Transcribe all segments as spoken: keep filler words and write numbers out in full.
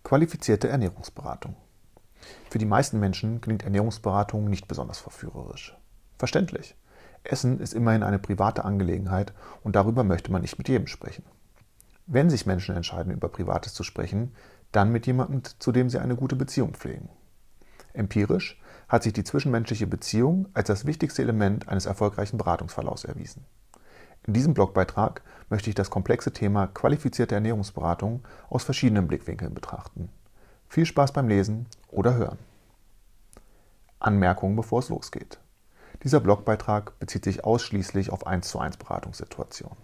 Qualifizierte Ernährungsberatung. Für die meisten Menschen klingt Ernährungsberatung nicht besonders verführerisch. Verständlich. Essen ist immerhin eine private Angelegenheit und darüber möchte man nicht mit jedem sprechen. Wenn sich Menschen entscheiden, über Privates zu sprechen, dann mit jemandem, zu dem sie eine gute Beziehung pflegen. Empirisch hat sich die zwischenmenschliche Beziehung als das wichtigste Element eines erfolgreichen Beratungsverlaufs erwiesen. In diesem Blogbeitrag möchte ich das komplexe Thema qualifizierte Ernährungsberatung aus verschiedenen Blickwinkeln betrachten. Viel Spaß beim Lesen oder Hören. Anmerkungen, bevor es losgeht. Dieser Blogbeitrag bezieht sich ausschließlich auf eins zu eins Beratungssituationen.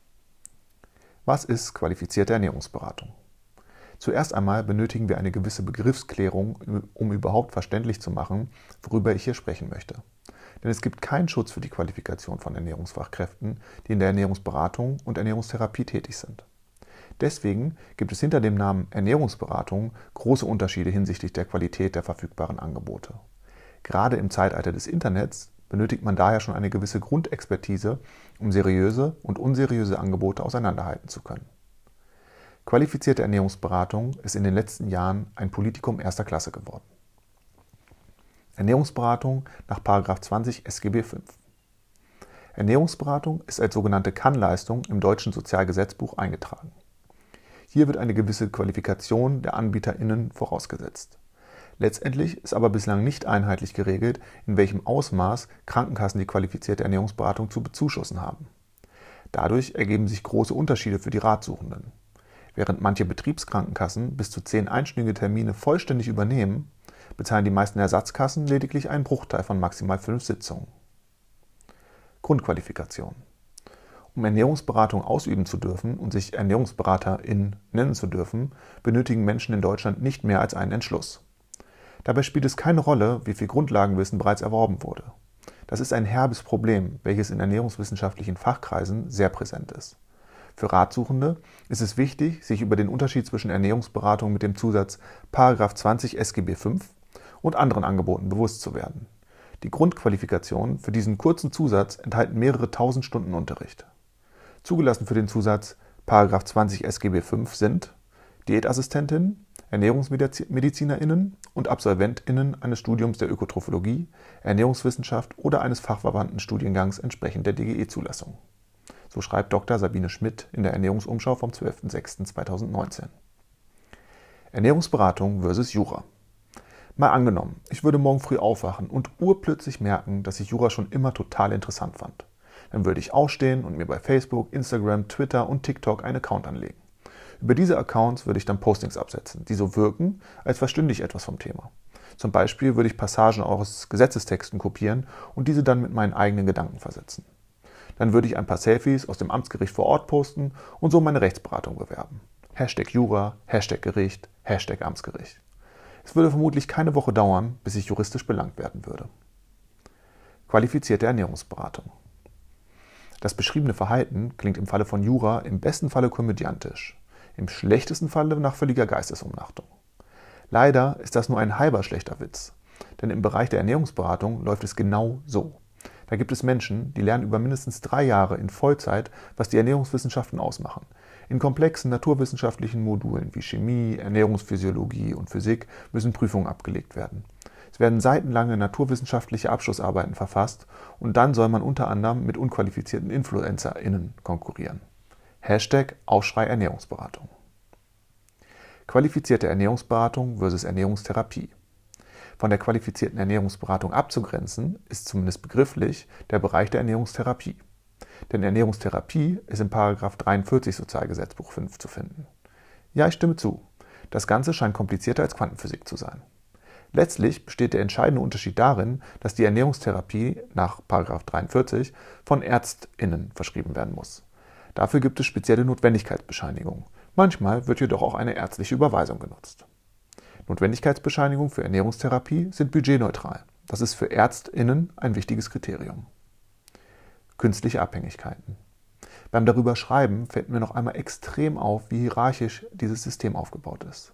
Was ist qualifizierte Ernährungsberatung? Zuerst einmal benötigen wir eine gewisse Begriffsklärung, um überhaupt verständlich zu machen, worüber ich hier sprechen möchte. Denn es gibt keinen Schutz für die Qualifikation von Ernährungsfachkräften, die in der Ernährungsberatung und Ernährungstherapie tätig sind. Deswegen gibt es hinter dem Namen Ernährungsberatung große Unterschiede hinsichtlich der Qualität der verfügbaren Angebote. Gerade im Zeitalter des Internets benötigt man daher schon eine gewisse Grundexpertise, um seriöse und unseriöse Angebote auseinanderhalten zu können. Qualifizierte Ernährungsberatung ist in den letzten Jahren ein Politikum erster Klasse geworden. Ernährungsberatung nach Paragraph zwanzig S G B fünf. Ernährungsberatung ist als sogenannte Kann-Leistung im deutschen Sozialgesetzbuch eingetragen. Hier wird eine gewisse Qualifikation der AnbieterInnen vorausgesetzt. Letztendlich ist aber bislang nicht einheitlich geregelt, in welchem Ausmaß Krankenkassen die qualifizierte Ernährungsberatung zu bezuschussen haben. Dadurch ergeben sich große Unterschiede für die Ratsuchenden. Während manche Betriebskrankenkassen bis zu zehn einstündige Termine vollständig übernehmen, bezahlen die meisten Ersatzkassen lediglich einen Bruchteil von maximal fünf Sitzungen. Grundqualifikation. Um Ernährungsberatung ausüben zu dürfen und sich ErnährungsberaterIn nennen zu dürfen, benötigen Menschen in Deutschland nicht mehr als einen Entschluss. Dabei spielt es keine Rolle, wie viel Grundlagenwissen bereits erworben wurde. Das ist ein herbes Problem, welches in ernährungswissenschaftlichen Fachkreisen sehr präsent ist. Für Ratsuchende ist es wichtig, sich über den Unterschied zwischen Ernährungsberatung mit dem Zusatz Paragraph zwanzig S G B fünf und anderen Angeboten bewusst zu werden. Die Grundqualifikationen für diesen kurzen Zusatz enthalten mehrere tausend Stunden Unterricht. Zugelassen für den Zusatz Paragraph zwanzig S G B fünf sind Diätassistentin, ErnährungsmedizinerInnen und AbsolventInnen eines Studiums der Ökotrophologie, Ernährungswissenschaft oder eines fachverwandten Studiengangs entsprechend der D G E-Zulassung. So schreibt Doktor Sabine Schmidt in der Ernährungsumschau vom zwölften sechsten zweitausendneunzehn. Ernährungsberatung versus Jura. Mal angenommen, ich würde morgen früh aufwachen und urplötzlich merken, dass ich Jura schon immer total interessant fand. Dann würde ich aufstehen und mir bei Facebook, Instagram, Twitter und TikTok einen Account anlegen. Über diese Accounts würde ich dann Postings absetzen, die so wirken, als verstünde ich etwas vom Thema. Zum Beispiel würde ich Passagen aus Gesetzestexten kopieren und diese dann mit meinen eigenen Gedanken versetzen. Dann würde ich ein paar Selfies aus dem Amtsgericht vor Ort posten und so meine Rechtsberatung bewerben. Hashtag Jura, Hashtag Gericht, Hashtag Amtsgericht. Es würde vermutlich keine Woche dauern, bis ich juristisch belangt werden würde. Qualifizierte Ernährungsberatung. Das beschriebene Verhalten klingt im Falle von Jura im besten Falle komödiantisch, im schlechtesten Falle nach völliger Geistesumnachtung. Leider ist das nur ein halber schlechter Witz, denn im Bereich der Ernährungsberatung läuft es genau so. Da gibt es Menschen, die lernen über mindestens drei Jahre in Vollzeit, was die Ernährungswissenschaften ausmachen. In komplexen naturwissenschaftlichen Modulen wie Chemie, Ernährungsphysiologie und Physik müssen Prüfungen abgelegt werden. Es werden seitenlange naturwissenschaftliche Abschlussarbeiten verfasst und dann soll man unter anderem mit unqualifizierten InfluencerInnen konkurrieren. Hashtag Aufschrei Ernährungsberatung. Qualifizierte Ernährungsberatung versus Ernährungstherapie. Von der qualifizierten Ernährungsberatung abzugrenzen ist zumindest begrifflich der Bereich der Ernährungstherapie. Denn Ernährungstherapie ist in Paragraph dreiundvierzig Sozialgesetzbuch fünf zu finden. Ja, ich stimme zu. Das Ganze scheint komplizierter als Quantenphysik zu sein. Letztlich besteht der entscheidende Unterschied darin, dass die Ernährungstherapie nach Paragraph dreiundvierzig von ÄrztInnen verschrieben werden muss. Dafür gibt es spezielle Notwendigkeitsbescheinigungen. Manchmal wird jedoch auch eine ärztliche Überweisung genutzt. Notwendigkeitsbescheinigungen für Ernährungstherapie sind budgetneutral. Das ist für ÄrztInnen ein wichtiges Kriterium. Künstliche Abhängigkeiten. Beim darüber Schreiben fällt mir noch einmal extrem auf, wie hierarchisch dieses System aufgebaut ist.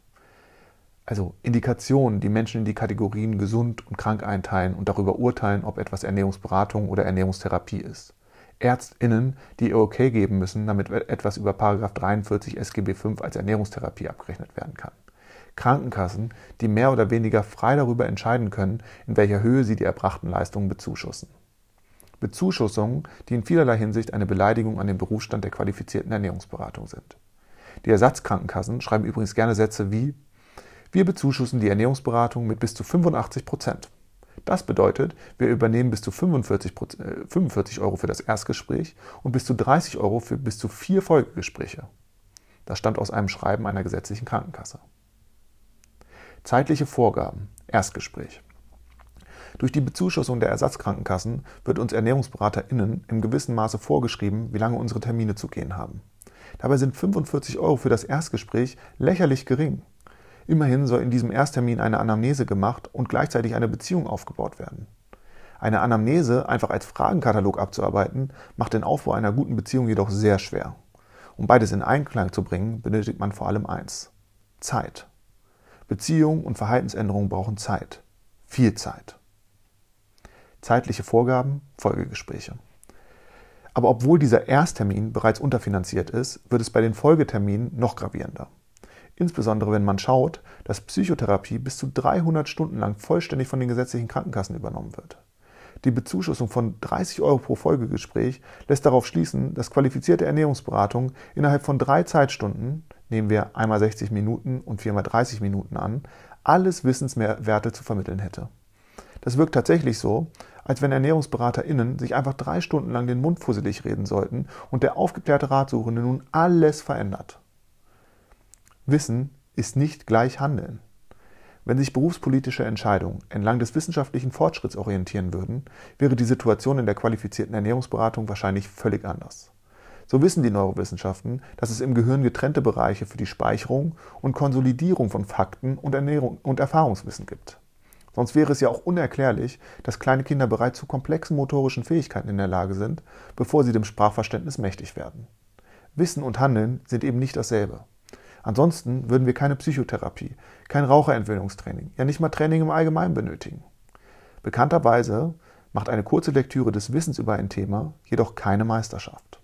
Also Indikationen, die Menschen in die Kategorien gesund und krank einteilen und darüber urteilen, ob etwas Ernährungsberatung oder Ernährungstherapie ist. ÄrztInnen, die ihr Okay geben müssen, damit etwas über Paragraph dreiundvierzig S G B fünf als Ernährungstherapie abgerechnet werden kann. Krankenkassen, die mehr oder weniger frei darüber entscheiden können, in welcher Höhe sie die erbrachten Leistungen bezuschussen. Bezuschussungen, die in vielerlei Hinsicht eine Beleidigung an den Berufsstand der qualifizierten Ernährungsberatung sind. Die Ersatzkrankenkassen schreiben übrigens gerne Sätze wie: Wir bezuschussen die Ernährungsberatung mit bis zu fünfundachtzig Prozent. Das bedeutet, wir übernehmen bis zu fünfundvierzig Euro für das Erstgespräch und bis zu dreißig Euro für bis zu vier Folgegespräche. Das stammt aus einem Schreiben einer gesetzlichen Krankenkasse. Zeitliche Vorgaben. Erstgespräch. Durch die Bezuschussung der Ersatzkrankenkassen wird uns ErnährungsberaterInnen im gewissen Maße vorgeschrieben, wie lange unsere Termine zu gehen haben. Dabei sind fünfundvierzig Euro für das Erstgespräch lächerlich gering. Immerhin soll in diesem Ersttermin eine Anamnese gemacht und gleichzeitig eine Beziehung aufgebaut werden. Eine Anamnese einfach als Fragenkatalog abzuarbeiten, macht den Aufbau einer guten Beziehung jedoch sehr schwer. Um beides in Einklang zu bringen, benötigt man vor allem eins: Zeit. Beziehung und Verhaltensänderungen brauchen Zeit. Viel Zeit. Zeitliche Vorgaben, Folgegespräche. Aber obwohl dieser Ersttermin bereits unterfinanziert ist, wird es bei den Folgeterminen noch gravierender. Insbesondere wenn man schaut, dass Psychotherapie bis zu dreihundert Stunden lang vollständig von den gesetzlichen Krankenkassen übernommen wird. Die Bezuschussung von dreißig Euro pro Folgegespräch lässt darauf schließen, dass qualifizierte Ernährungsberatung innerhalb von drei Zeitstunden, nehmen wir einmal sechzig Minuten und viermal dreißig Minuten an, alles Wissenswerte zu vermitteln hätte. Das wirkt tatsächlich so, als wenn ErnährungsberaterInnen sich einfach drei Stunden lang den Mund fusselig reden sollten und der aufgeklärte Ratsuchende nun alles verändert. Wissen ist nicht gleich Handeln. Wenn sich berufspolitische Entscheidungen entlang des wissenschaftlichen Fortschritts orientieren würden, wäre die Situation in der qualifizierten Ernährungsberatung wahrscheinlich völlig anders. So wissen die Neurowissenschaften, dass es im Gehirn getrennte Bereiche für die Speicherung und Konsolidierung von Fakten und Ernährung und Erfahrungswissen gibt. Sonst wäre es ja auch unerklärlich, dass kleine Kinder bereits zu komplexen motorischen Fähigkeiten in der Lage sind, bevor sie dem Sprachverständnis mächtig werden. Wissen und Handeln sind eben nicht dasselbe. Ansonsten würden wir keine Psychotherapie, kein Raucherentwöhnungstraining, ja nicht mal Training im Allgemeinen benötigen. Bekannterweise macht eine kurze Lektüre des Wissens über ein Thema jedoch keine Meisterschaft.